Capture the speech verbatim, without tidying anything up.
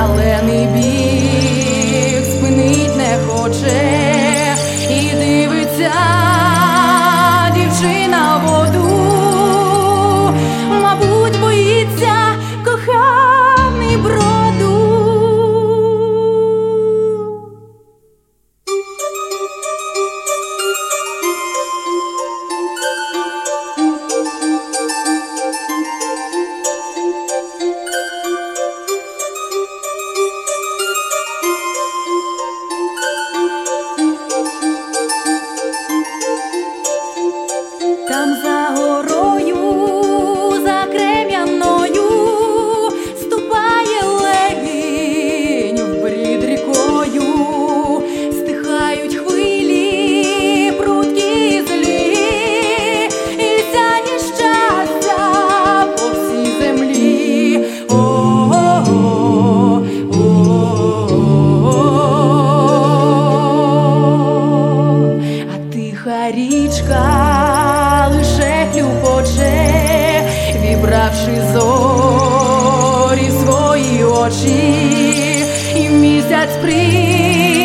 шалений біг спинить не хоче, і дивиться дівчина в воду, мабуть, боїться коханий броду. Там за горою, за крем'яною, ступає легінь в брід рікою, стихають хвилі, прудкі злі, і сяє щастя по всій землі. О-о-о, о-о-о, а тиха річка лише хлюпоче, вібравши зорі свої очі, і місяць при